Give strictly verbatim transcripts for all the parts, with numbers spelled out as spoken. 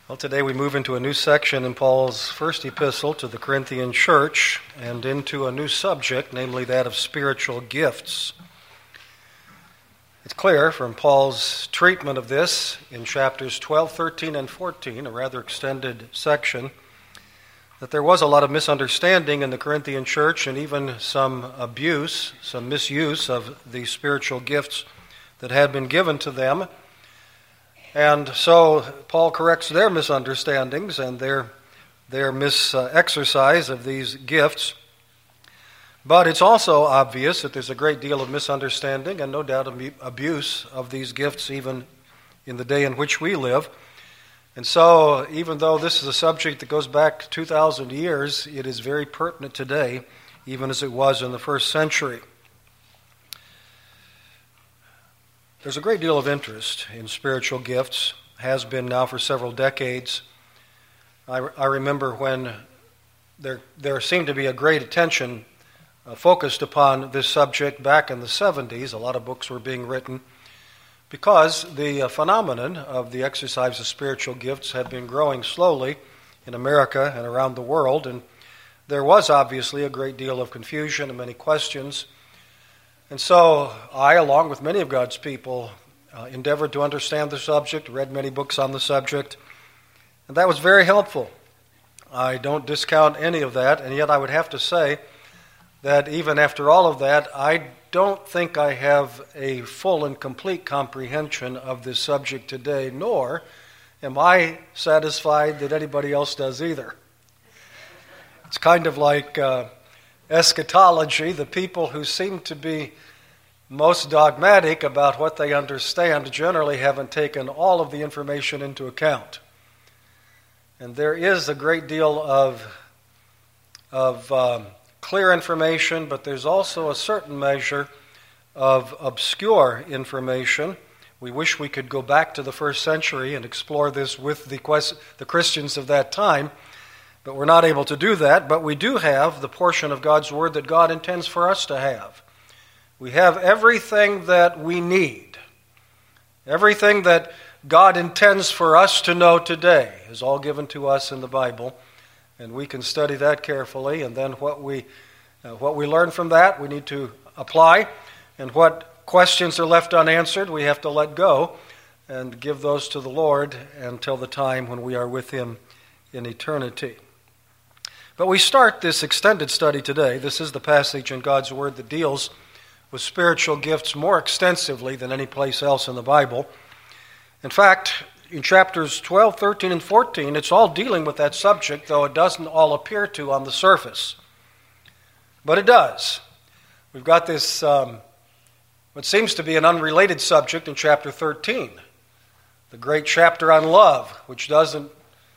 Well, today we move into a new section in Paul's first epistle to the Corinthian church and into a new subject, namely that of spiritual gifts. It's clear from Paul's treatment of this in chapters twelve, thirteen, and fourteen, a rather extended section, that there was a lot of misunderstanding in the Corinthian church and even some abuse, some misuse of the spiritual gifts that had been given to them. And so Paul corrects their misunderstandings and their their mis-exercise of these gifts. But it's also obvious that there's a great deal of misunderstanding and no doubt abuse of these gifts even in the day in which we live. And so even though this is a subject that goes back two thousand years, it is very pertinent today, even as it was in the first century. There's a great deal of interest in spiritual gifts, has been now for several decades. I, I remember when there there seemed to be a great attention uh, focused upon this subject back in the seventies. A lot of books were being written because the uh, phenomenon of the exercise of spiritual gifts had been growing slowly in America and around the world, and there was obviously a great deal of confusion and many questions. And so I, along with many of God's people, uh, endeavored to understand the subject, read many books on the subject, and that was very helpful. I don't discount any of that, and yet I would have to say that even after all of that, I don't think I have a full and complete comprehension of this subject today, nor am I satisfied that anybody else does either. It's kind of like Uh, eschatology. The people who seem to be most dogmatic about what they understand generally haven't taken all of the information into account. And there is a great deal of, of um, clear information, but there's also a certain measure of obscure information. We wish we could go back to the first century and explore this with the, quest- the Christians of that time, but we're not able to do that. But we do have the portion of God's Word that God intends for us to have. We have everything that we need. Everything that God intends for us to know today is all given to us in the Bible, and we can study that carefully, and then what we uh, what we learn from that we need to apply, and what questions are left unanswered we have to let go and give those to the Lord until the time when we are with Him in eternity. But we start this extended study today. This is the passage in God's Word that deals with spiritual gifts more extensively than any place else in the Bible. In fact, in chapters twelve, thirteen, and fourteen, it's all dealing with that subject, though it doesn't all appear to on the surface. But it does. We've got this, um, what seems to be an unrelated subject in chapter thirteen, the great chapter on love, which doesn't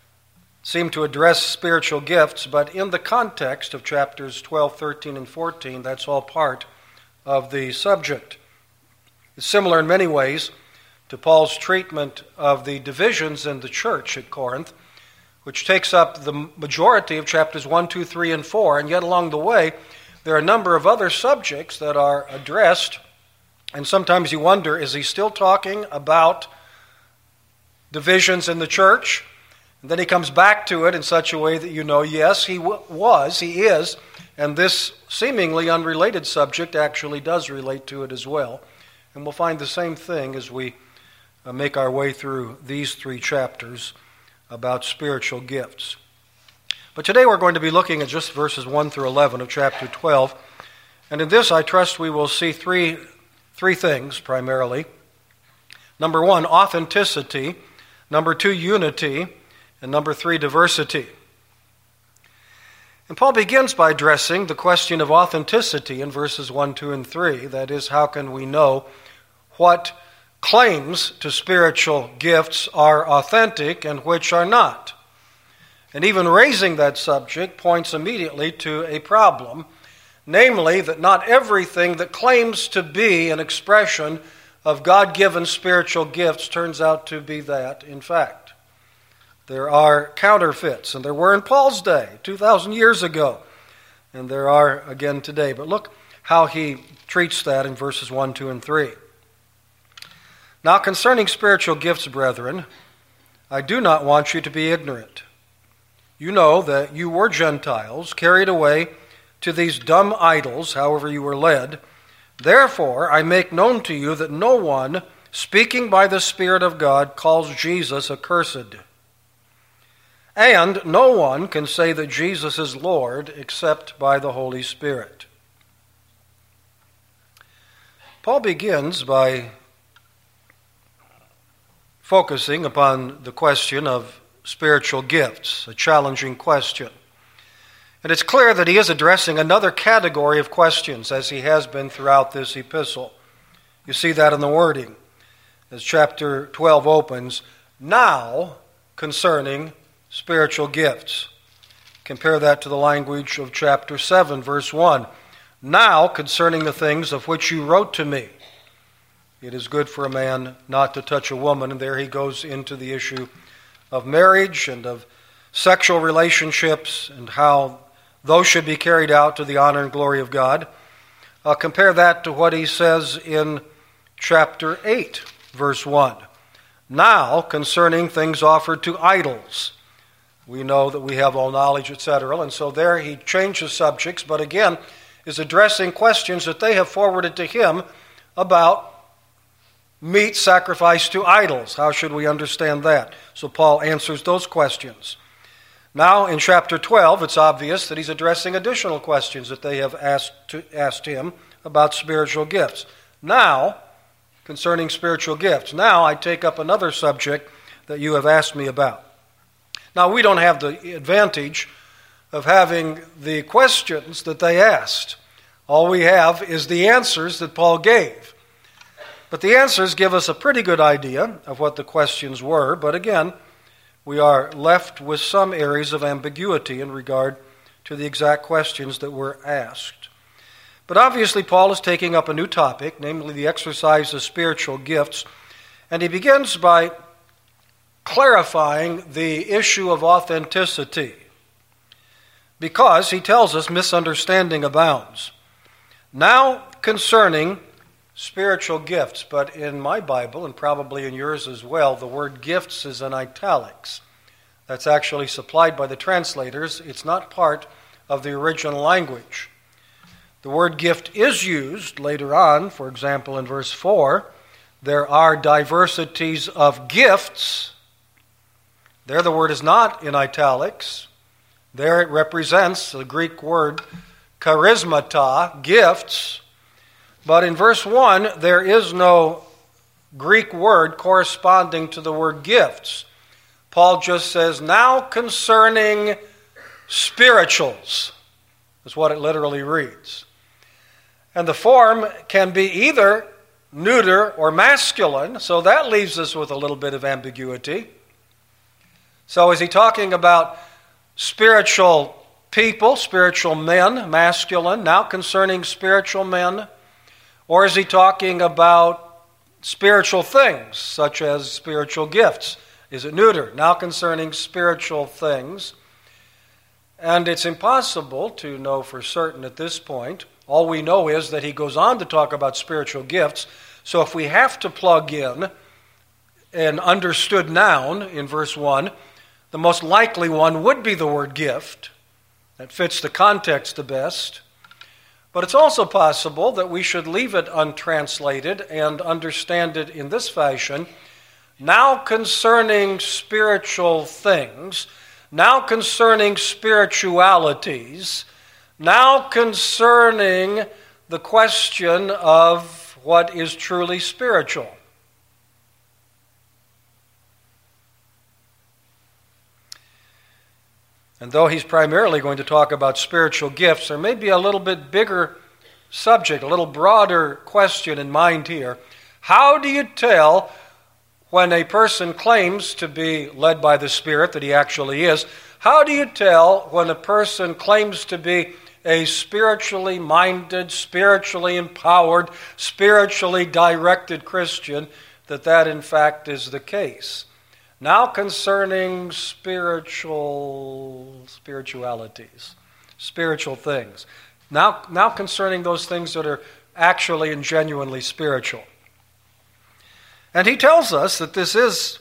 seem to address spiritual gifts, but in the context of chapters twelve, thirteen, and fourteen, that's all part of the subject. It's similar in many ways to Paul's treatment of the divisions in the church at Corinth, which takes up the majority of chapters one, two, three, and four, and yet along the way, there are a number of other subjects that are addressed, and sometimes you wonder, is he still talking about divisions in the church? And then he comes back to it in such a way that you know, yes, he w- was, he is, and this seemingly unrelated subject actually does relate to it as well. And we'll find the same thing as we uh, make our way through these three chapters about spiritual gifts. But today we're going to be looking at just verses one through eleven of chapter twelve. And in this, I trust we will see three, three things primarily. Number one, authenticity. Number two, unity. And number three, diversity. And Paul begins by addressing the question of authenticity in verses one, two, and three. That is, how can we know what claims to spiritual gifts are authentic and which are not? And even raising that subject points immediately to a problem, namely that not everything that claims to be an expression of God-given spiritual gifts turns out to be that, in fact. There are counterfeits, and there were in Paul's day, two thousand years ago, and there are again today. But look how he treats that in verses one, two, and three. Now concerning spiritual gifts, brethren, I do not want you to be ignorant. You know that you were Gentiles, carried away to these dumb idols, however you were led. Therefore, I make known to you that no one, speaking by the Spirit of God, calls Jesus accursed. And no one can say that Jesus is Lord except by the Holy Spirit. Paul begins by focusing upon the question of spiritual gifts, a challenging question. And it's clear that he is addressing another category of questions, as he has been throughout this epistle. You see that in the wording. As chapter twelve opens, now concerning spiritual gifts. Compare that to the language of chapter seven, verse one. Now concerning the things of which you wrote to me. It is good for a man not to touch a woman, and there he goes into the issue of marriage and of sexual relationships and how those should be carried out to the honor and glory of God. Uh, compare that to what he says in chapter eight, verse one. Now, concerning things offered to idols. We know that we have all knowledge, et cetera. And so there he changes subjects, but again is addressing questions that they have forwarded to him about meat sacrificed to idols. How should we understand that? So Paul answers those questions. Now in chapter twelve, it's obvious that he's addressing additional questions that they have asked, to, asked him about spiritual gifts. Now, concerning spiritual gifts, now I take up another subject that you have asked me about. Now, we don't have the advantage of having the questions that they asked. All we have is the answers that Paul gave. But the answers give us a pretty good idea of what the questions were. But again, we are left with some areas of ambiguity in regard to the exact questions that were asked. But obviously, Paul is taking up a new topic, namely the exercise of spiritual gifts. And he begins by clarifying the issue of authenticity, because he tells us misunderstanding abounds. Now concerning spiritual gifts, but in my Bible, and probably in yours as well, the word gifts is in italics. That's actually supplied by the translators. It's not part of the original language. The word gift is used later on, for example in verse four. There are diversities of gifts. There the word is not in italics. There it represents the Greek word charismata, gifts. But in verse one, there is no Greek word corresponding to the word gifts. Paul just says, now concerning spirituals, is what it literally reads. And the form can be either neuter or masculine, so that leaves us with a little bit of ambiguity. So is he talking about spiritual people, spiritual men, masculine, now concerning spiritual men? Or is he talking about spiritual things, such as spiritual gifts? Is it neuter? Now concerning spiritual things. And it's impossible to know for certain at this point. All we know is that he goes on to talk about spiritual gifts. So if we have to plug in an understood noun in verse one, the most likely one would be the word gift. That fits the context the best. But it's also possible that we should leave it untranslated and understand it in this fashion. Now concerning spiritual things, now concerning spiritualities, now concerning the question of what is truly spiritual. And though he's primarily going to talk about spiritual gifts, there may be a little bit bigger subject, a little broader question in mind here. How do you tell when a person claims to be led by the Spirit, that he actually is? How do you tell when a person claims to be a spiritually minded, spiritually empowered, spiritually directed Christian, that that in fact is the case? Now concerning spiritual spiritualities, spiritual things. Now, now concerning those things that are actually and genuinely spiritual. And he tells us that this is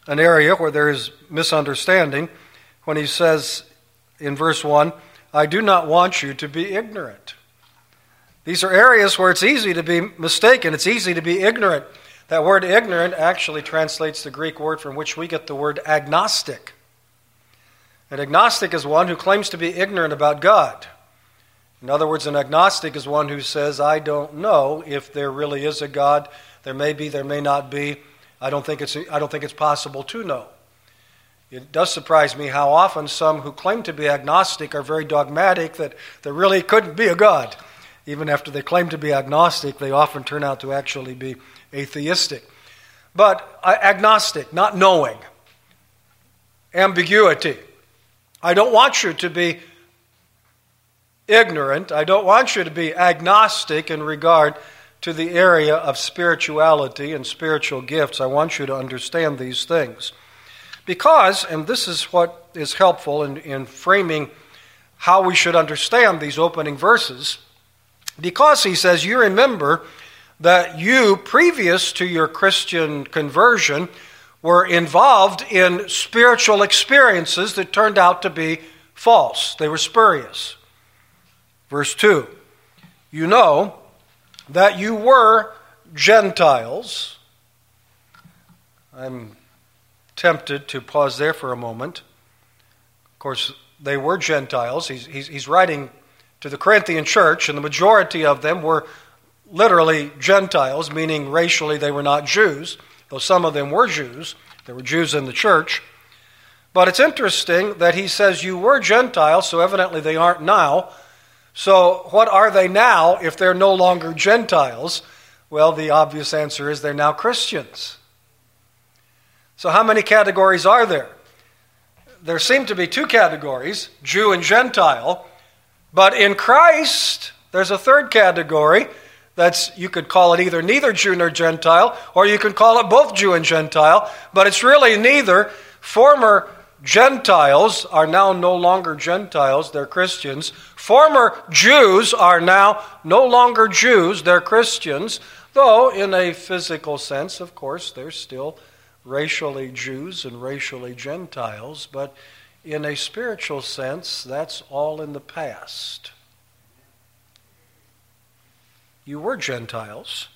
an area where there is misunderstanding when he says in verse one, I do not want you to be ignorant. These are areas where it's easy to be mistaken. It's easy to be ignorant. That word ignorant actually translates the Greek word from which we get the word agnostic. An agnostic is one who claims to be ignorant about God. In other words, an agnostic is one who says, I don't know if there really is a God. There may be, there may not be. I don't think it's, I don't think it's possible to know. It does surprise me how often some who claim to be agnostic are very dogmatic that there really couldn't be a God. Even after they claim to be agnostic, they often turn out to actually be atheistic. But uh, agnostic, not knowing. Ambiguity. I don't want you to be ignorant. I don't want you to be agnostic in regard to the area of spirituality and spiritual gifts. I want you to understand these things. Because, and this is what is helpful in, in framing how we should understand these opening verses, because he says, you remember that you, previous to your Christian conversion, were involved in spiritual experiences that turned out to be false. They were spurious. Verse two, you know that you were Gentiles. I'm tempted to pause there for a moment. Of course, they were Gentiles. He's, he's, he's writing to the Corinthian church, and the majority of them were literally Gentiles, meaning racially they were not Jews, though some of them were Jews. There were Jews in the church. But it's interesting that he says you were Gentiles, so evidently they aren't now. So what are they now if they're no longer Gentiles? Well, the obvious answer is they're now Christians. So how many categories are there? There seem to be two categories, Jew and Gentile. But in Christ, there's a third category. That's, you could call it either neither Jew nor Gentile, or you could call it both Jew and Gentile. But it's really neither. Former Gentiles are now no longer Gentiles, they're Christians. Former Jews are now no longer Jews, they're Christians. Though, in a physical sense, of course, they're still racially Jews and racially Gentiles, but in a spiritual sense, that's all in the past. You were Gentiles,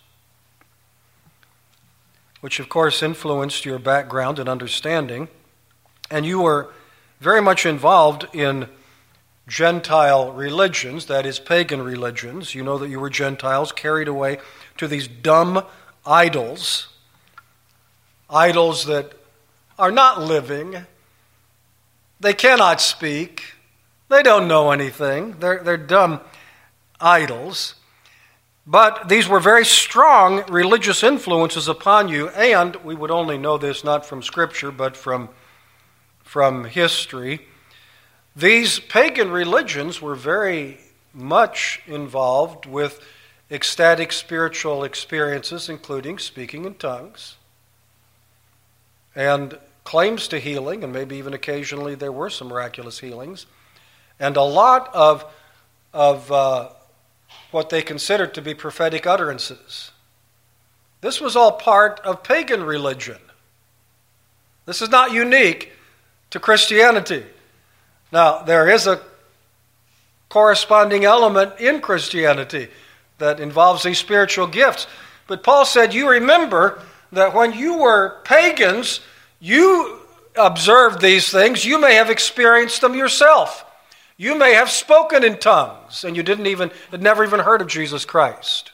which of course influenced your background and understanding, and you were very much involved in Gentile religions, that is, pagan religions. You know that you were Gentiles carried away to these dumb idols, idols that are not living. They cannot speak. They don't know anything. They're, they're dumb idols. But these were very strong religious influences upon you, and we would only know this not from Scripture, but from, from history. These pagan religions were very much involved with ecstatic spiritual experiences, including speaking in tongues, and claims to healing, and maybe even occasionally there were some miraculous healings, and a lot of, of uh, what they considered to be prophetic utterances. This was all part of pagan religion. This is not unique to Christianity. Now, there is a corresponding element in Christianity that involves these spiritual gifts. But Paul said, you remember that when you were pagans, you observed these things. You may have experienced them yourself. You may have spoken in tongues, and you didn't even, had never even heard of Jesus Christ.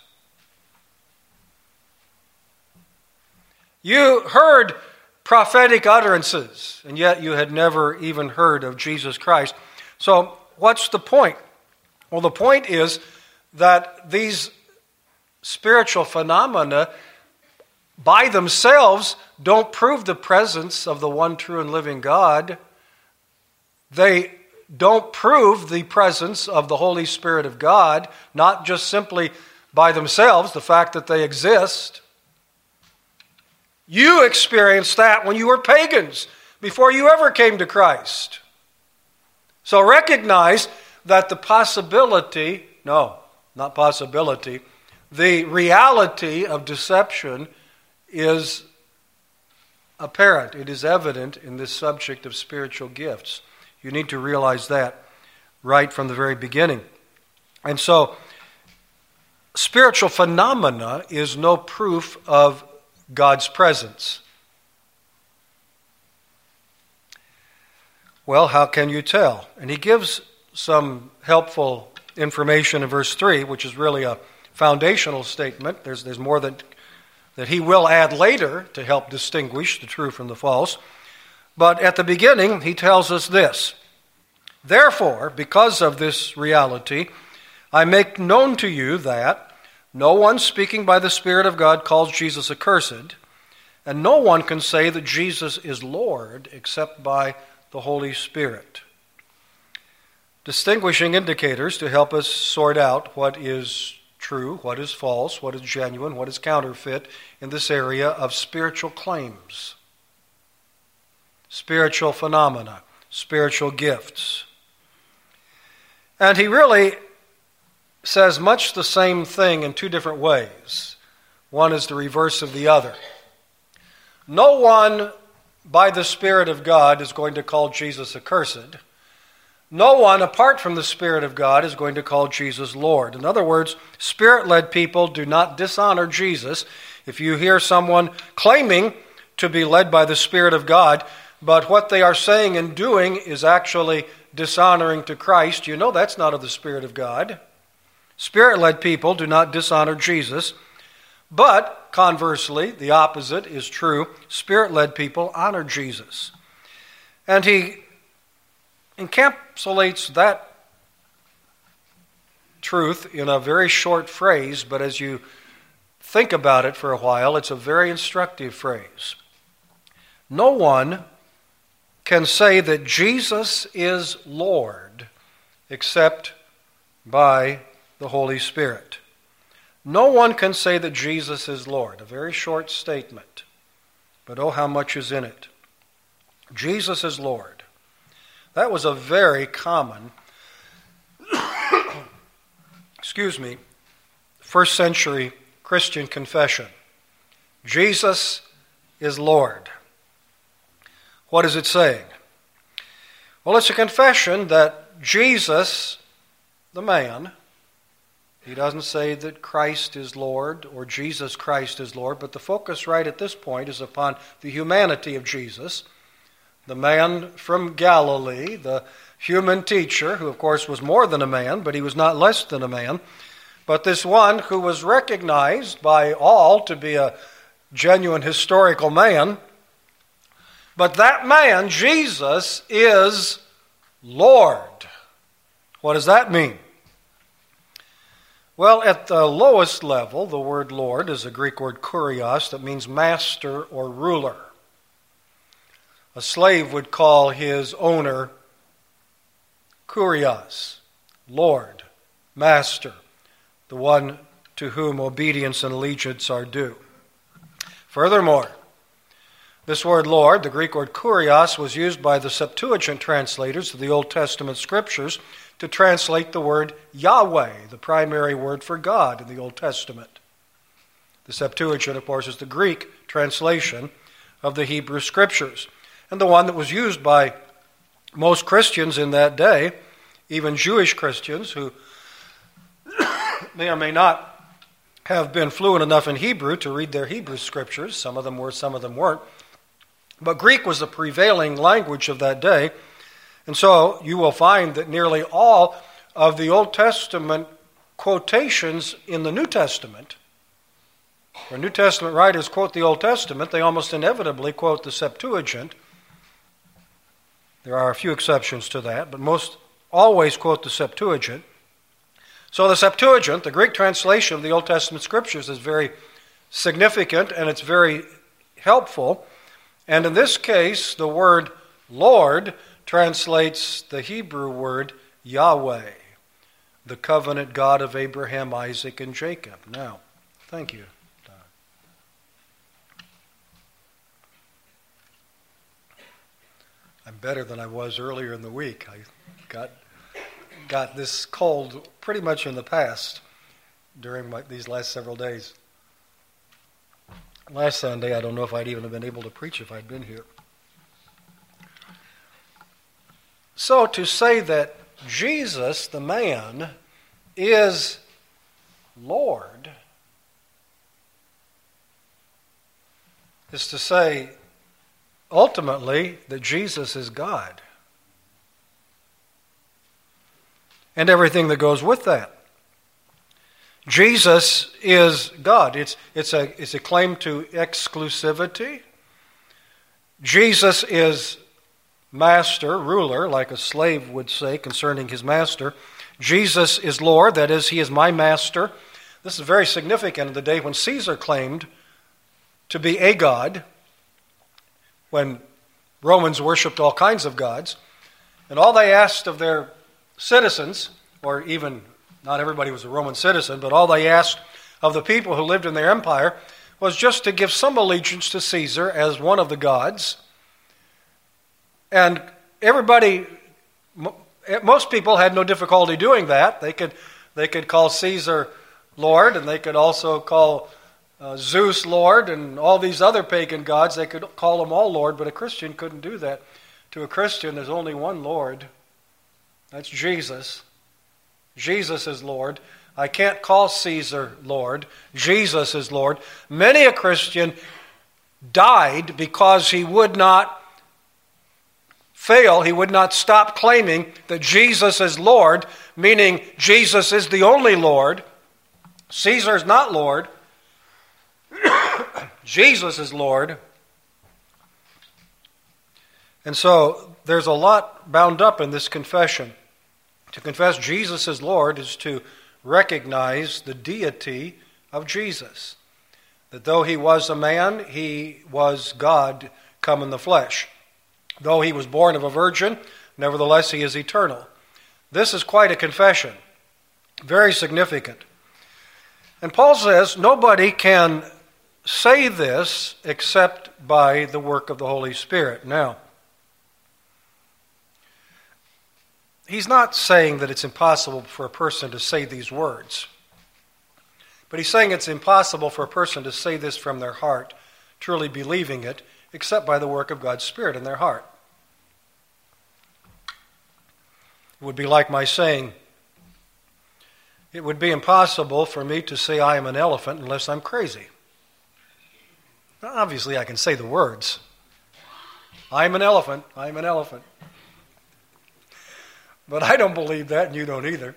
You heard prophetic utterances, and yet you had never even heard of Jesus Christ. So, what's the point? Well, the point is that these spiritual phenomena by themselves don't prove the presence of the one true and living God. They don't prove the presence of the Holy Spirit of God, not just simply by themselves, the fact that they exist. You experienced that when you were pagans, before you ever came to Christ. So recognize that the possibility, no, not possibility, the reality of deception is apparent. It is evident in this subject of spiritual gifts. You need to realize that right from the very beginning. And so, spiritual phenomena is no proof of God's presence. Well, how can you tell? And he gives some helpful information in verse three, which is really a foundational statement. There's, there's more that, that he will add later to help distinguish the true from the false. But at the beginning, he tells us this: "Therefore, because of this reality, I make known to you that no one speaking by the Spirit of God calls Jesus accursed, and no one can say that Jesus is Lord except by the Holy Spirit." Distinguishing indicators to help us sort out what is true, what is false, what is genuine, what is counterfeit in this area of spiritual claims, spiritual phenomena, spiritual gifts. And he really says much the same thing in two different ways. One is the reverse of the other. No one by the Spirit of God is going to call Jesus accursed. No one apart from the Spirit of God is going to call Jesus Lord. In other words, Spirit-led people do not dishonor Jesus. If you hear someone claiming to be led by the Spirit of God, but what they are saying and doing is actually dishonoring to Christ, you know that's not of the Spirit of God. Spirit-led people do not dishonor Jesus. But, conversely, the opposite is true. Spirit-led people honor Jesus. And he encapsulates that truth in a very short phrase, but as you think about it for a while, it's a very instructive phrase. No one can say that Jesus is Lord except by the Holy Spirit. No one can say that Jesus is Lord. A very short statement, but oh, how much is in it. Jesus is Lord. That was a very common, excuse me, first century Christian confession. Jesus is Lord. What is it saying? Well, it's a confession that Jesus, the man, he doesn't say that Christ is Lord or Jesus Christ is Lord, but the focus right at this point is upon the humanity of Jesus, the man from Galilee, the human teacher, who of course was more than a man, but he was not less than a man, but this one who was recognized by all to be a genuine historical man. But that man, Jesus, is Lord. What does that mean? Well, at the lowest level, the word Lord is a Greek word kurios that means master or ruler. A slave would call his owner kurios, Lord, master, the one to whom obedience and allegiance are due. Furthermore, this word Lord, the Greek word kurios, was used by the Septuagint translators of the Old Testament scriptures to translate the word Yahweh, the primary word for God in the Old Testament. The Septuagint, of course, is the Greek translation of the Hebrew scriptures, and the one that was used by most Christians in that day, even Jewish Christians who may or may not have been fluent enough in Hebrew to read their Hebrew scriptures. Some of them were, some of them weren't. But Greek was the prevailing language of that day, and so you will find that nearly all of the Old Testament quotations in the New Testament, when New Testament writers quote the Old Testament, they almost inevitably quote the Septuagint. There are a few exceptions to that, but most always quote the Septuagint. So the Septuagint, the Greek translation of the Old Testament scriptures, is very significant and it's very helpful. And in this case, the word Lord translates the Hebrew word Yahweh, the covenant God of Abraham, Isaac, and Jacob. Now, thank you. I'm better than I was earlier in the week. I got got this cold pretty much in the past during my, these last several days. last Sunday. I don't know if I'd even have been able to preach if I'd been here. So to say that Jesus, the man, is Lord is to say ultimately that Jesus is God. And everything that goes with that. Jesus is God. It's, it's, a, it's a claim to exclusivity. Jesus is master, ruler, like a slave would say concerning his master. Jesus is Lord, that is, he is my master. This is very significant in the day when Caesar claimed to be a god, when Romans worshipped all kinds of gods. And all they asked of their citizens, or even not everybody was a Roman citizen, but all they asked of the people who lived in their empire was just to give some allegiance to Caesar as one of the gods. And everybody, most people had no difficulty doing that. They could, they could call Caesar Lord, and they could also call uh, Zeus Lord, and all these other pagan gods, they could call them all Lord, but a Christian couldn't do that. To a Christian, there's only one Lord. That's Jesus. Jesus is Lord. I can't call Caesar Lord. Jesus is Lord. Many a Christian died because he would not fail, he would not stop claiming that Jesus is Lord, meaning Jesus is the only Lord. Caesar is not Lord. Jesus is Lord. And so there's a lot bound up in this confession. To confess Jesus as Lord is to recognize the deity of Jesus. That though he was a man, he was God come in the flesh. Though he was born of a virgin, nevertheless he is eternal. This is quite a confession. Very significant. And Paul says nobody can say this except by the work of the Holy Spirit. Now, he's not saying that it's impossible for a person to say these words. But he's saying it's impossible for a person to say this from their heart, truly believing it, except by the work of God's Spirit in their heart. It would be like my saying, it would be impossible for me to say I am an elephant unless I'm crazy. Now, obviously, I can say the words. I'm an elephant, I'm an elephant. But I don't believe that, and you don't either.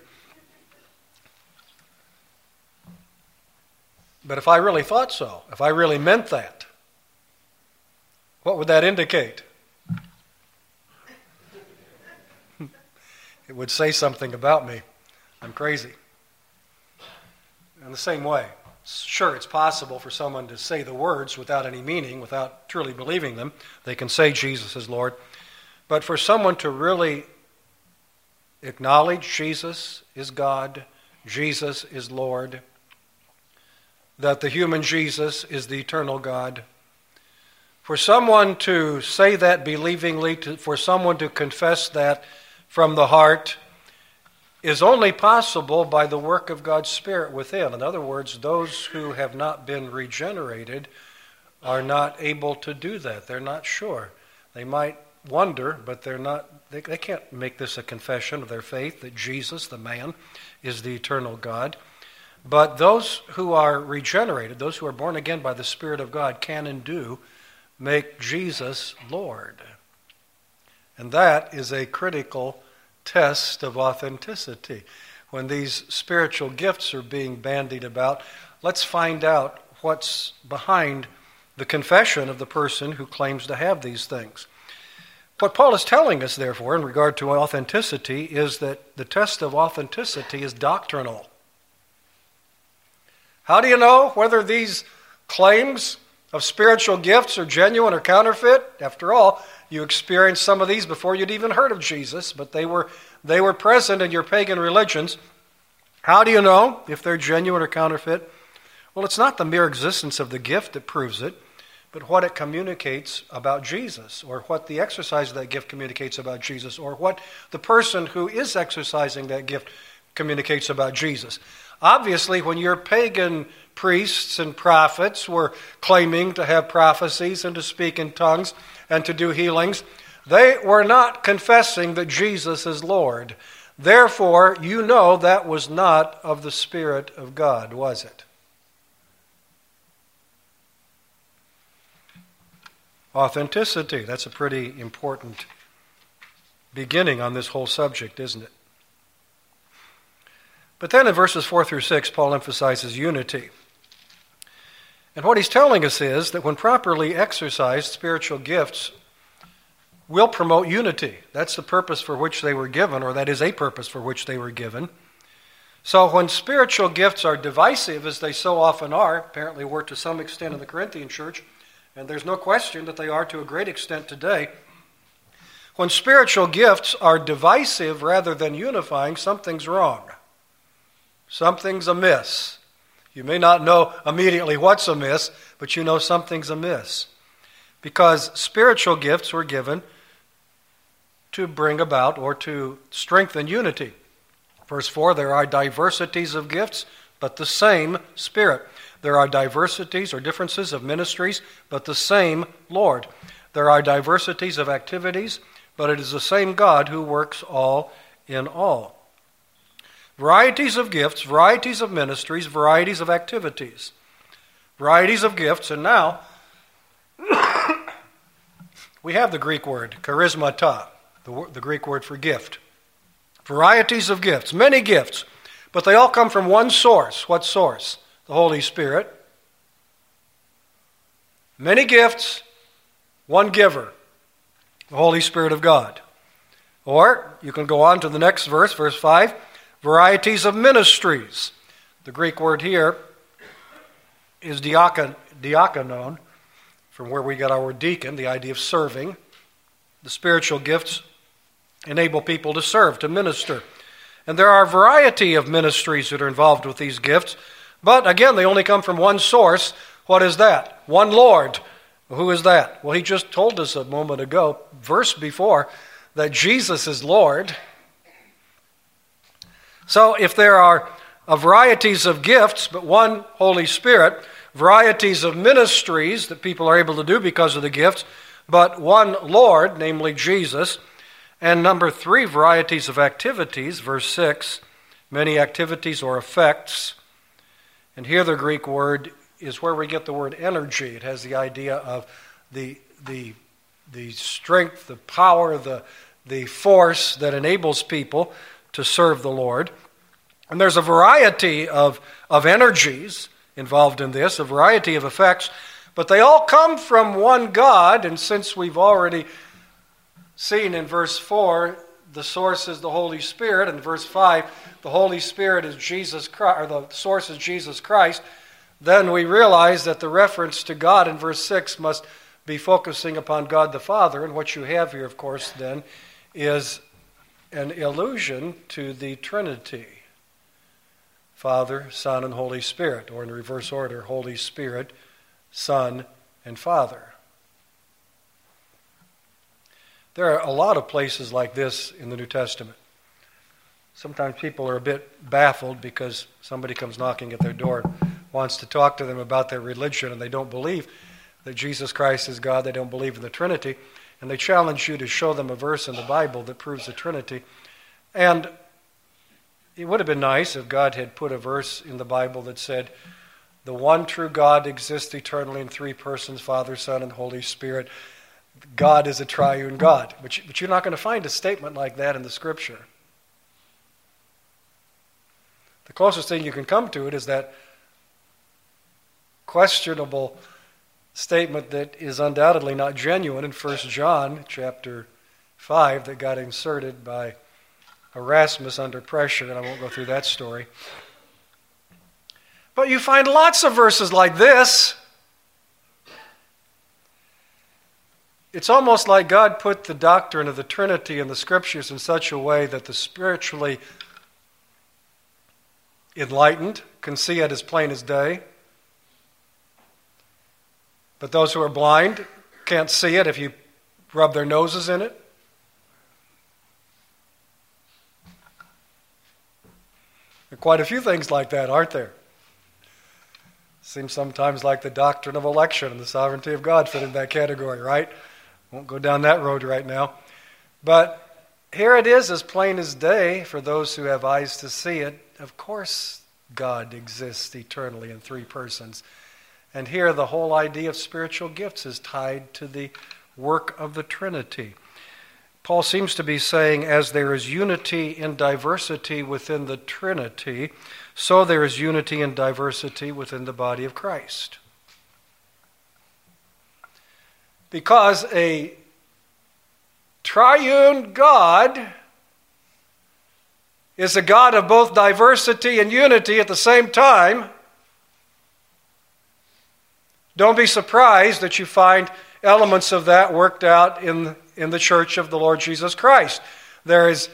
But if I really thought so, if I really meant that, what would that indicate? It would say something about me. I'm crazy. In the same way, sure, it's possible for someone to say the words without any meaning, without truly believing them. They can say Jesus is Lord. But for someone to really acknowledge Jesus is God, Jesus is Lord, that the human Jesus is the eternal God, for someone to say that believingly, to, for someone to confess that from the heart, is only possible by the work of God's Spirit within. In other words, those who have not been regenerated are not able to do that. They're not sure. They might wonder, but they're not. They, they can't make this a confession of their faith that Jesus, the man, is the eternal God. But those who are regenerated, those who are born again by the Spirit of God, can and do make Jesus Lord. And that is a critical test of authenticity. When these spiritual gifts are being bandied about, let's find out what's behind the confession of the person who claims to have these things. What Paul is telling us, therefore, in regard to authenticity, is that the test of authenticity is doctrinal. How do you know whether these claims of spiritual gifts are genuine or counterfeit? After all, you experienced some of these before you'd even heard of Jesus, but they were they were present in your pagan religions. How do you know if they're genuine or counterfeit? Well, it's not the mere existence of the gift that proves it, but what it communicates about Jesus, or what the exercise of that gift communicates about Jesus, or what the person who is exercising that gift communicates about Jesus. Obviously, when your pagan priests and prophets were claiming to have prophecies and to speak in tongues and to do healings, they were not confessing that Jesus is Lord. Therefore, you know that was not of the Spirit of God, was it? Authenticity, that's a pretty important beginning on this whole subject, isn't it? But then in verses four through six, Paul emphasizes unity. And what he's telling us is that when properly exercised, spiritual gifts will promote unity. That's the purpose for which they were given, or that is a purpose for which they were given. So when spiritual gifts are divisive, as they so often are, apparently were to some extent in the Corinthian church, and there's no question that they are to a great extent today, when spiritual gifts are divisive rather than unifying, something's wrong. Something's amiss. You may not know immediately what's amiss, but you know something's amiss. Because spiritual gifts were given to bring about or to strengthen unity. Verse four, there are diversities of gifts, but the same Spirit. There are diversities or differences of ministries, but the same Lord. There are diversities of activities, but it is the same God who works all in all. Varieties of gifts, varieties of ministries, varieties of activities. Varieties of gifts, and now we have the Greek word, charismata, the, the Greek word for gift. Varieties of gifts, many gifts, but they all come from one source. What source? The Holy Spirit. Many gifts, one giver, the Holy Spirit of God. Or you can go on to the next verse, verse five, varieties of ministries. The Greek word here is diakon, diakonon, from where we got our word deacon, the idea of serving. The spiritual gifts enable people to serve, to minister. And there are a variety of ministries that are involved with these gifts, but again, they only come from one source. What is that? One Lord. Who is that? Well, he just told us a moment ago, verse before, that Jesus is Lord. So if there are a varieties of gifts, but one Holy Spirit, varieties of ministries that people are able to do because of the gifts, but one Lord, namely Jesus, and number three, varieties of activities, verse six, many activities or effects. And here the Greek word is where we get the word energy. It has the idea of the the the strength, the power, the the force that enables people to serve the Lord. And there's a variety of, of energies involved in this, a variety of effects, but they all come from one God, and since we've already seen in verse four, the source is the Holy Spirit, and verse five, the Holy Spirit is Jesus Christ, or the source is Jesus Christ, then we realize that the reference to God in verse six must be focusing upon God the Father, and what you have here, of course, then, is an allusion to the Trinity. Father, Son, and Holy Spirit, or in reverse order, Holy Spirit, Son, and Father. There are a lot of places like this in the New Testament. Sometimes people are a bit baffled because somebody comes knocking at their door and wants to talk to them about their religion, and they don't believe that Jesus Christ is God, they don't believe in the Trinity, and they challenge you to show them a verse in the Bible that proves the Trinity. And it would have been nice if God had put a verse in the Bible that said, the one true God exists eternally in three persons, Father, Son, and Holy Spirit. God is a triune God. But, you, but you're not going to find a statement like that in the Scripture. The closest thing you can come to it is that questionable statement that is undoubtedly not genuine in First John chapter five that got inserted by Erasmus under pressure, and I won't go through that story. But you find lots of verses like this. It's almost like God put the doctrine of the Trinity in the Scriptures in such a way that the spiritually enlightened can see it as plain as day. But those who are blind can't see it if you rub their noses in it. are quite a few things like that, aren't there? Seems sometimes like the doctrine of election and the sovereignty of God fit in that category, right? Won't go down that road right now. But here it is, as plain as day, for those who have eyes to see it. Of course, God exists eternally in three persons. And here the whole idea of spiritual gifts is tied to the work of the Trinity. Paul seems to be saying, as there is unity in diversity within the Trinity, so there is unity and diversity within the body of Christ. Because a triune God is a God of both diversity and unity at the same time, don't be surprised that you find elements of that worked out in, in the church of the Lord Jesus Christ. There is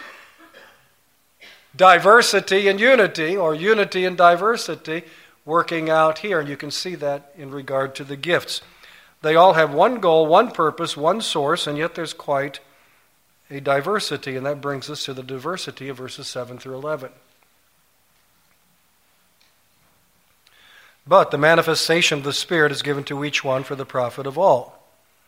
diversity and unity, or unity and diversity, working out here. And you can see that in regard to the gifts. They all have one goal, one purpose, one source, and yet there's quite a diversity. And that brings us to the diversity of verses seven through eleven. But the manifestation of the Spirit is given to each one for the profit of all.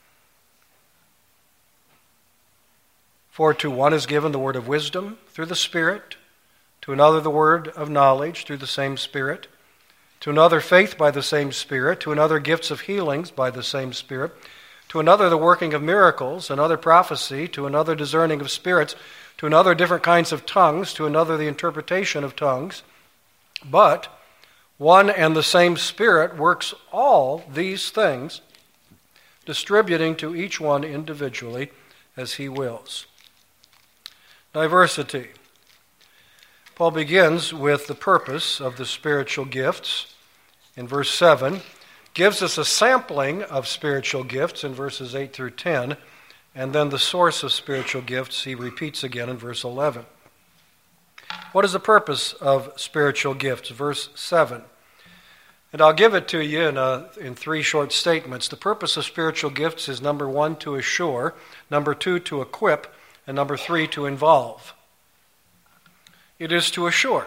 For to one is given the word of wisdom through the Spirit, to another the word of knowledge through the same Spirit, to another faith by the same Spirit, to another gifts of healings by the same Spirit, to another the working of miracles, another prophecy, to another discerning of spirits, to another different kinds of tongues, to another the interpretation of tongues. But one and the same Spirit works all these things, distributing to each one individually as he wills. Diversity. Paul begins with the purpose of the spiritual gifts in verse seven, gives us a sampling of spiritual gifts in verses eight through ten, and then the source of spiritual gifts he repeats again in verse eleven. What is the purpose of spiritual gifts? Verse seven. And I'll give it to you in, a, in three short statements. The purpose of spiritual gifts is, number one, to assure, number two, to equip, and number three, to involve. It is to assure.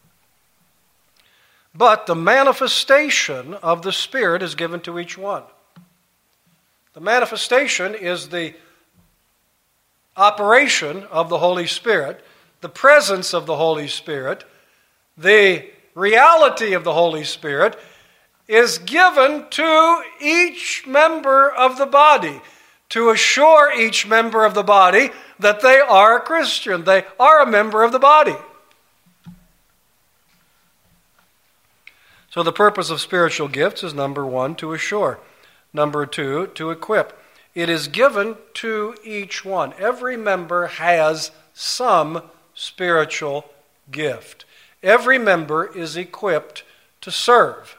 But the manifestation of the Spirit is given to each one. The manifestation is the operation of the Holy Spirit, the presence of the Holy Spirit, the reality of the Holy Spirit is given to each member of the body to assure each member of the body that they are a Christian. They are a member of the body. So the purpose of spiritual gifts is, number one, to assure. Number two, to equip. It is given to each one. Every member has some spiritual gift. Every member is equipped to serve.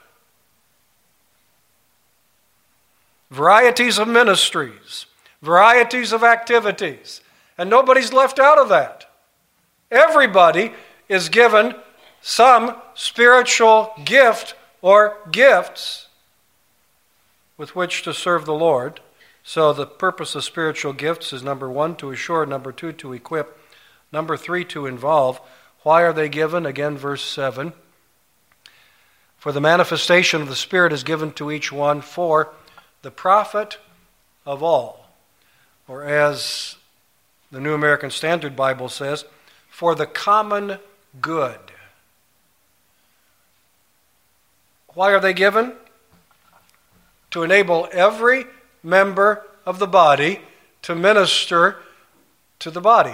Varieties of ministries, varieties of activities, and nobody's left out of that. Everybody is given some spiritual gift or gifts with which to serve the Lord. So the purpose of spiritual gifts is, number one, to assure, number two, to equip, number three, to involve. Why are they given? Again, verse seven. For the manifestation of the Spirit is given to each one for the profit of all. Or as the New American Standard Bible says, for the common good. Why are they given? To enable every member of the body to minister to the body.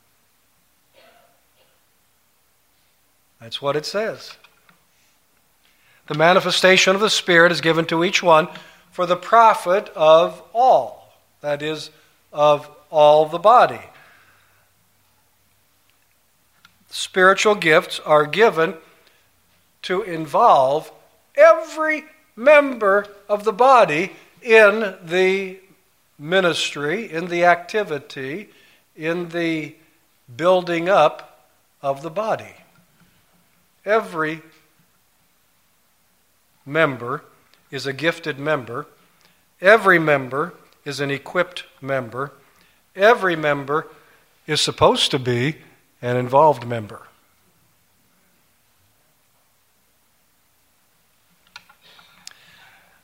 That's what it says. The manifestation of the Spirit is given to each one for the profit of all. That is, of all the body. Spiritual gifts are given to involve every member of the body in the ministry, in the activity, in the building up of the body. Every member is a gifted member. Every member is an equipped member. Every member is supposed to be an involved member.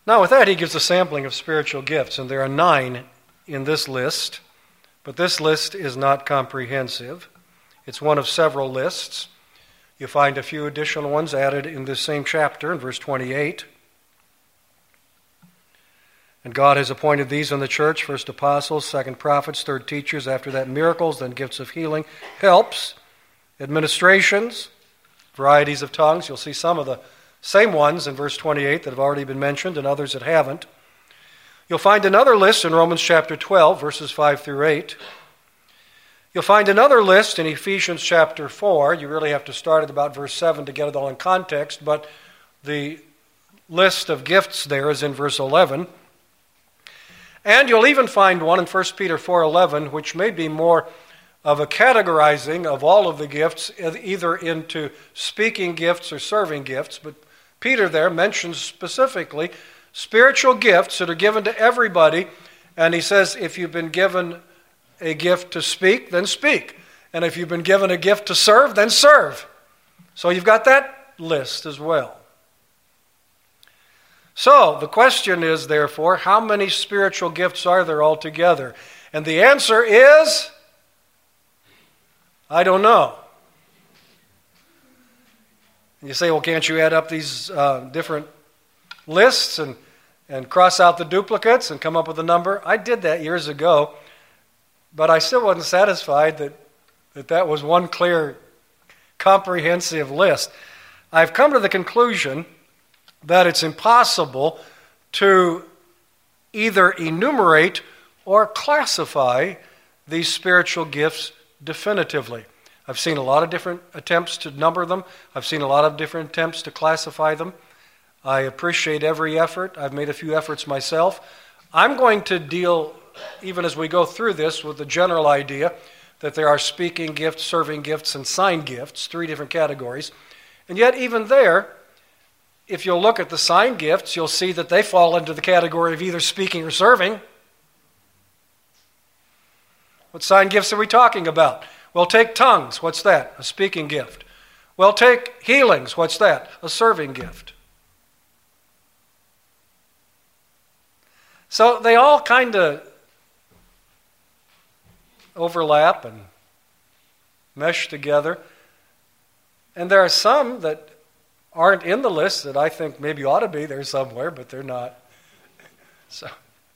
Now with that, he gives a sampling of spiritual gifts, and there are nine in this list, but this list is not comprehensive. It's one of several lists. You find a few additional ones added in this same chapter in verse twenty-eight. And God has appointed these in the church, first apostles, second prophets, third teachers, after that miracles, then gifts of healing, helps, administrations, varieties of tongues. You'll see some of the same ones in verse twenty-eight that have already been mentioned and others that haven't. You'll find another list in Romans chapter twelve, verses five through eight. You'll find another list in Ephesians chapter four. You really have to start at about verse seven to get it all in context, but the list of gifts there is in verse eleven. And you'll even find one in First Peter four eleven, which may be more of a categorizing of all of the gifts, either into speaking gifts or serving gifts. But Peter there mentions specifically spiritual gifts that are given to everybody. And he says, if you've been given a gift to speak, then speak. And if you've been given a gift to serve, then serve. So you've got that list as well. So, the question is, therefore, how many spiritual gifts are there altogether? And the answer is, I don't know. And you say, well, can't you add up these uh, different lists and, and cross out the duplicates and come up with a number? I did that years ago, but I still wasn't satisfied that that, that was one clear, comprehensive list. I've come to the conclusion that it's impossible to either enumerate or classify these spiritual gifts definitively. I've seen a lot of different attempts to number them. I've seen a lot of different attempts to classify them. I appreciate every effort. I've made a few efforts myself. I'm going to deal, even as we go through this, with the general idea that there are speaking gifts, serving gifts, and sign gifts, three different categories. And yet, even there, if you'll look at the sign gifts, you'll see that they fall into the category of either speaking or serving. What sign gifts are we talking about? Well, take tongues. What's that? A speaking gift. Well, take healings. What's that? A serving gift. So they all kind of overlap and mesh together. And there are some that aren't in the list that I think maybe ought to be there somewhere, but they're not. So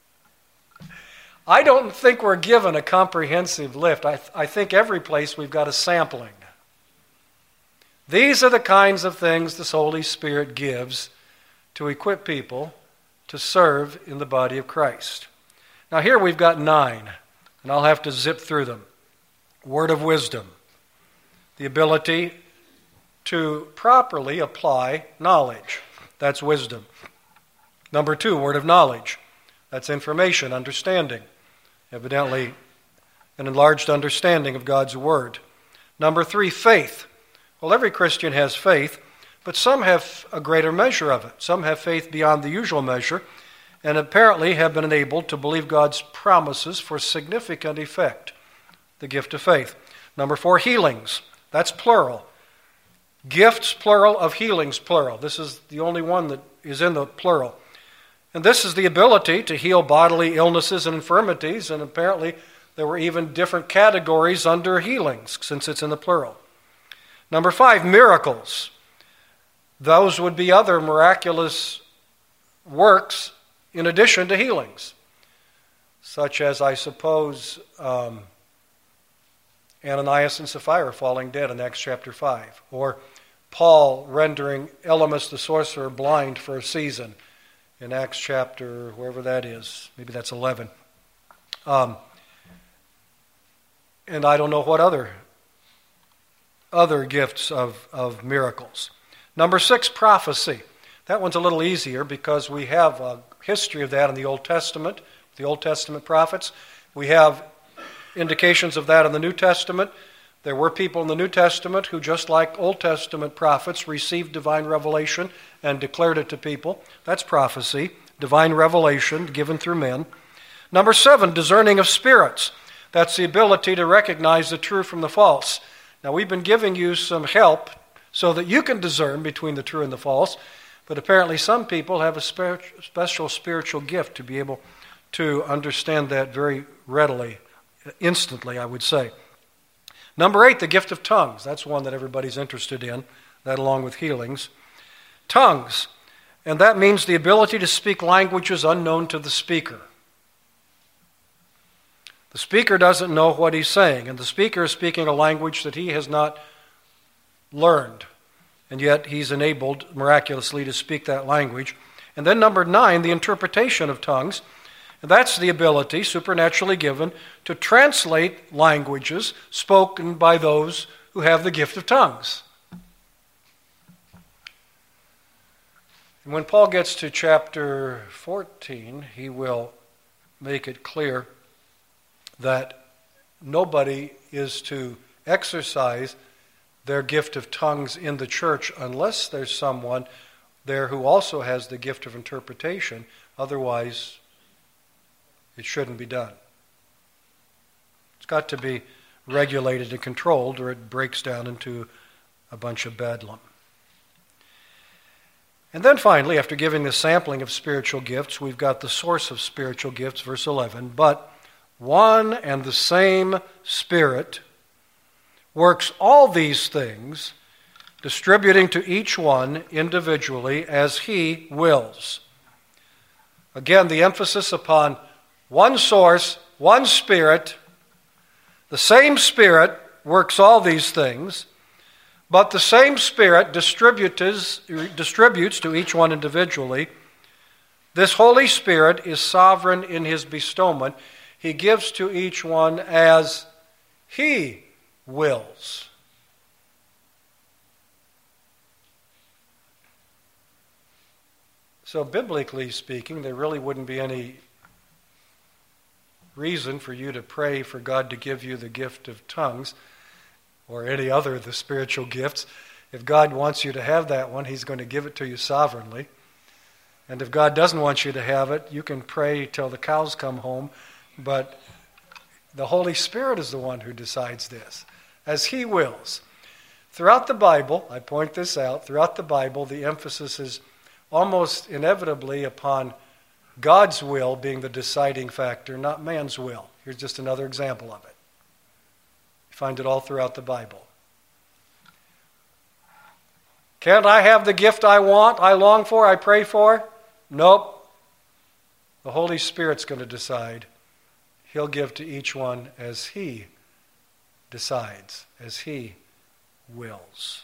I don't think we're given a comprehensive list. I, th- I think every place we've got a sampling. These are the kinds of things the Holy Spirit gives to equip people to serve in the body of Christ. Now here we've got nine, and I'll have to zip through them. Word of wisdom, the ability to properly apply knowledge. That's wisdom. Number two, word of knowledge. That's information, understanding. Evidently, an enlarged understanding of God's word. Number three, faith. Well, every Christian has faith, but some have a greater measure of it. Some have faith beyond the usual measure, and apparently have been enabled to believe God's promises for significant effect. The gift of faith. Number four, healings. That's plural. Gifts, plural, of healings, plural. This is the only one that is in the plural. And this is the ability to heal bodily illnesses and infirmities, and apparently there were even different categories under healings, since it's in the plural. Number five, miracles. Those would be other miraculous works in addition to healings, such as, I suppose, um, Ananias and Sapphira falling dead in Acts chapter five, or Paul rendering Elymas the sorcerer blind for a season in Acts chapter, wherever that is, maybe that's eleven. Um, and I don't know what other other gifts of, of miracles. Number six, prophecy. That one's a little easier because we have a history of that in the Old Testament, the Old Testament prophets. We have indications of that in the New Testament. There were people in the New Testament who, just like Old Testament prophets, received divine revelation and declared it to people. That's prophecy, divine revelation given through men. Number seven, discerning of spirits. That's the ability to recognize the true from the false. Now, we've been giving you some help so that you can discern between the true and the false, But apparently some people have a special spiritual gift to be able to understand that very readily, instantly, I would say. Number eight, the gift of tongues. That's one that everybody's interested in, that along with healings. Tongues, and that means the ability to speak languages unknown to the speaker. The speaker doesn't know what he's saying, and the speaker is speaking a language that he has not learned, and yet he's enabled miraculously to speak that language. And then number nine, the interpretation of tongues. And that's the ability, supernaturally given, to translate languages spoken by those who have the gift of tongues. And when Paul gets to chapter fourteen, he will make it clear that nobody is to exercise their gift of tongues in the church unless there's someone there who also has the gift of interpretation. Otherwise, it shouldn't be done. It's got to be regulated and controlled, or it breaks down into a bunch of bedlam. And then finally, after giving the sampling of spiritual gifts, we've got the source of spiritual gifts, verse eleven. But one and the same Spirit works all these things, distributing to each one individually as He wills. Again, the emphasis upon one source, one Spirit. The same Spirit works all these things, but the same Spirit distributes, distributes to each one individually. This Holy Spirit is sovereign in His bestowment. He gives to each one as He wills. So biblically speaking, there really wouldn't be any reason for you to pray for God to give you the gift of tongues or any other of the spiritual gifts. If God wants you to have that one, He's going to give it to you sovereignly. And if God doesn't want you to have it, you can pray till the cows come home, but the Holy Spirit is the one who decides this, as He wills. Throughout the Bible, I point this out, throughout the Bible, the emphasis is almost inevitably upon God's will being the deciding factor, not man's will. Here's just another example of it. You find it all throughout the Bible. Can't I have the gift I want, I long for, I pray for? Nope. The Holy Spirit's going to decide. He'll give to each one as He decides, as He wills.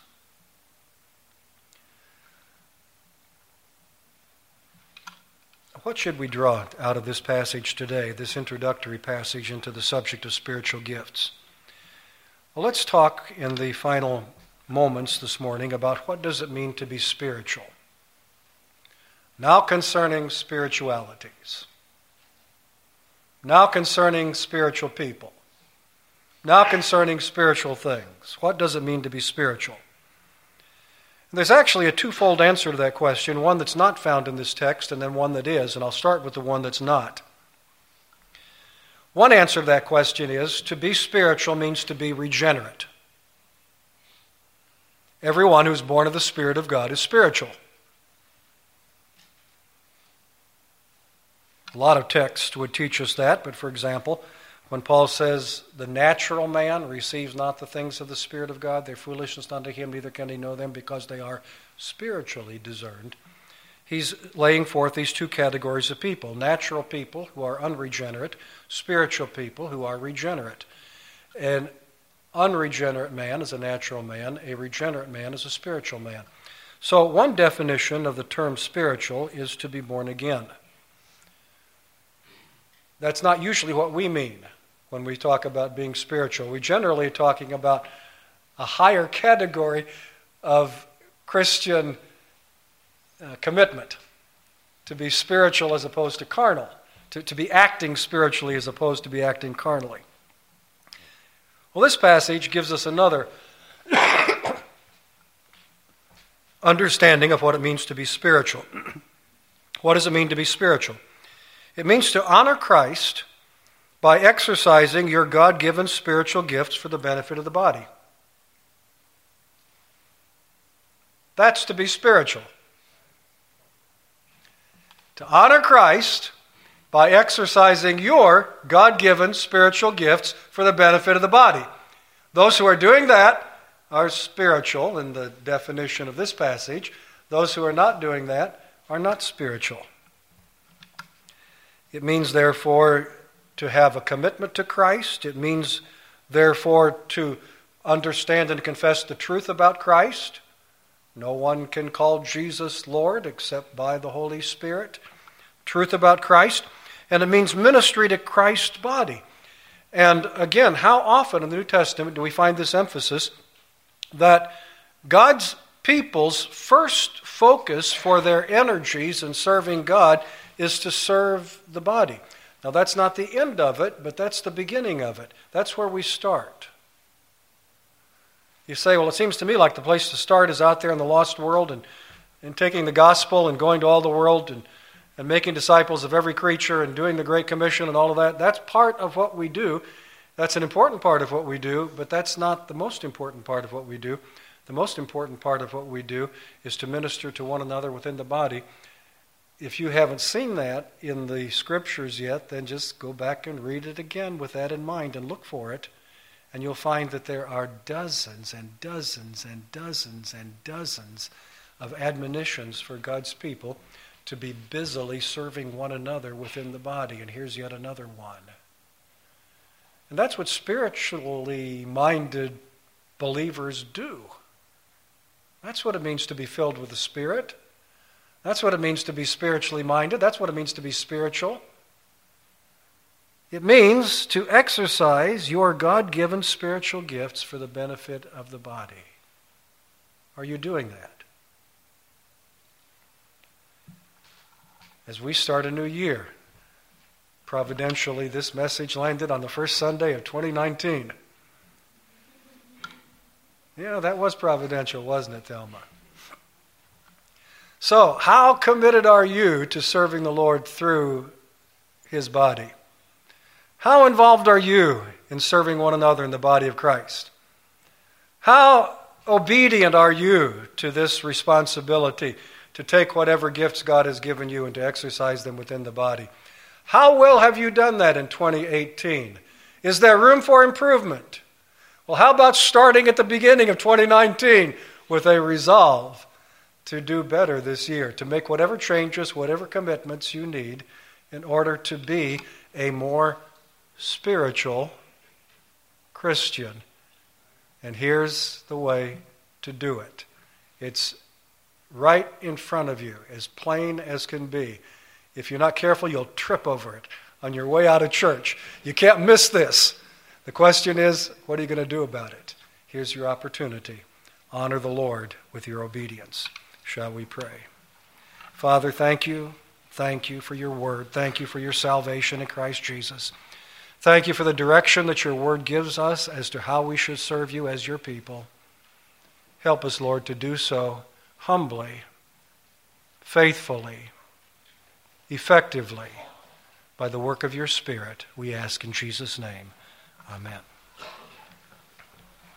What should we draw out of this passage today, this introductory passage into the subject of spiritual gifts? Well, let's talk in the final moments this morning about what does it mean to be spiritual. Now concerning spiritualities. Now concerning spiritual people. Now concerning spiritual things. What does it mean to be spiritual? There's actually a twofold answer to that question, one that's not found in this text and then one that is, and I'll start with the one that's not. One answer to that question is, to be spiritual means to be regenerate. Everyone who's born of the Spirit of God is spiritual. A lot of texts would teach us that, but for example, when Paul says, the natural man receives not the things of the Spirit of God, they're foolishness unto him, neither can he know them because they are spiritually discerned. He's laying forth these two categories of people, natural people who are unregenerate, spiritual people who are regenerate. An unregenerate man is a natural man, a regenerate man is a spiritual man. So one definition of the term spiritual is to be born again. That's not usually what we mean when we talk about being spiritual. We generally are talking about a higher category of Christian uh, commitment, to be spiritual as opposed to carnal, to, to be acting spiritually as opposed to be acting carnally. Well, this passage gives us another understanding of what it means to be spiritual. What does it mean to be spiritual? It means to honor Christ by exercising your God-given spiritual gifts for the benefit of the body. That's to be spiritual. to honor Christ by exercising your God-given spiritual gifts for the benefit of the body. Those who are doing that are spiritual in the definition of this passage. Those who are not doing that are not spiritual. It means, therefore, to have a commitment to Christ. It means, therefore, to understand and confess the truth about Christ. No one can call Jesus Lord except by the Holy Spirit. Truth about Christ. And it means ministry to Christ's body. And again, how often in the New Testament do we find this emphasis that God's people's first focus for their energies in serving God is to serve the body? Now that's not the end of it, but that's the beginning of it. That's where we start. You say, well, it seems to me like the place to start is out there in the lost world and, and taking the gospel and going to all the world and, and making disciples of every creature and doing the Great Commission and all of that. That's part of what we do. That's an important part of what we do, but that's not the most important part of what we do. The most important part of what we do is to minister to one another within the body. If you haven't seen that in the Scriptures yet, then just go back and read it again with that in mind and look for it. And you'll find that there are dozens and dozens and dozens and dozens of admonitions for God's people to be busily serving one another within the body. And here's yet another one. And that's what spiritually minded believers do. That's what it means to be filled with the Spirit. That's what it means to be spiritually minded. That's what it means to be spiritual. It means to exercise your God-given spiritual gifts for the benefit of the body. Are you doing that? As we start a new year, providentially, this message landed on the first Sunday of twenty nineteen. Yeah, that was providential, wasn't it, Thelma? So, how committed are you to serving the Lord through His body? How involved are you in serving one another in the body of Christ? How obedient are you to this responsibility to take whatever gifts God has given you and to exercise them within the body? How well have you done that in twenty eighteen? Is there room for improvement? Well, how about starting at the beginning of twenty nineteen with a resolve to do better this year, to make whatever changes, whatever commitments you need in order to be a more spiritual Christian? And here's the way to do it. It's right in front of you, as plain as can be. If you're not careful, you'll trip over it on your way out of church. You can't miss this. The question is, what are you going to do about it? Here's your opportunity. Honor the Lord with your obedience. Shall we pray? Father, thank you. Thank you for your word. Thank you for your salvation in Christ Jesus. Thank you for the direction that your word gives us as to how we should serve you as your people. Help us, Lord, to do so humbly, faithfully, effectively, by the work of your Spirit, we ask in Jesus' name. Amen.